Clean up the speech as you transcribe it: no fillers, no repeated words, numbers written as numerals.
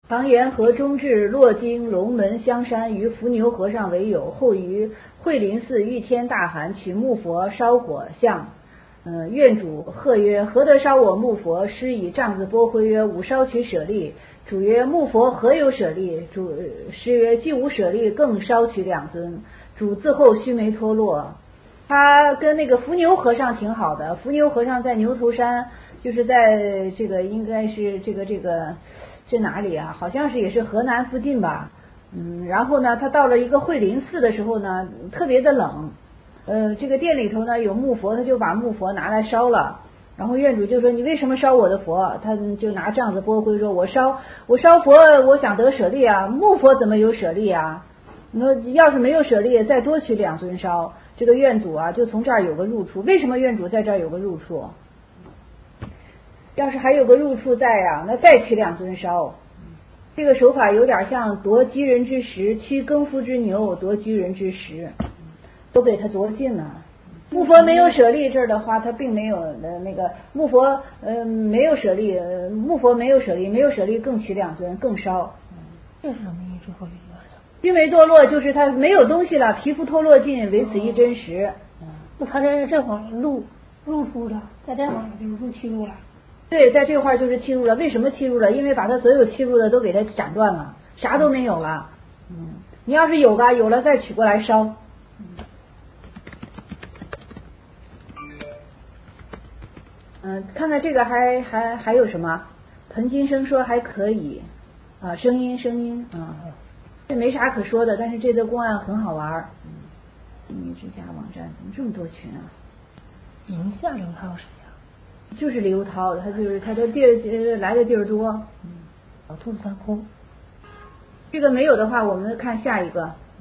唐元和中至洛京龙门香山，与伏牛和尚为友，后于惠林寺遇天大寒，取木佛烧火向愿主贺曰：何得烧我木佛？师以杖子拨挥曰：吾烧取舍利。主曰：木佛何有舍利？师曰：既无舍利，更烧取两尊。主自后须眉脱落。他跟那个伏牛和尚挺好的，伏牛和尚在牛头山，就是在这个应该是这哪里啊？好像是也是河南附近吧。然后呢，他到了一个惠林寺的时候呢，特别的冷。这个店里头呢有木佛，他就把木佛拿来烧了。然后院主就说：你为什么烧我的佛？他就拿杖子拨挥说：我烧佛，我想得舍利啊，木佛怎么有舍利啊？你说要是没有舍利，再多取两尊烧。这个院主啊，就从这儿有个入处。为什么院主在这儿有个入处？要是还有个入处在啊，那再取两尊烧。这个手法有点像夺居人之食，驱耕夫之牛，夺居人之食，都给他夺尽了。木佛没有舍利这儿的话，他并没有那个木佛没有舍利，木佛没有舍利更取两尊更烧。 这是什么意思？后须眉脱落就是他没有东西了，皮肤脱落尽，唯此一真实。 那他在这会儿入出了，在这会儿就是入气入了。 对，在这块儿就是气入了。为什么气入了？因为把他所有气入的都给他斩断了，啥都没有了。你要是有了再取过来烧。看看这个还有什么？彭金生说还可以啊，声音啊，这没啥可说的，但是这则公案很好玩。秘之家网站怎么这么多群啊？ 宁夏刘涛谁呀？ 就是刘涛，他的地儿来的地儿多。 老兔子三窟。 这个没有的话，我们看下一个。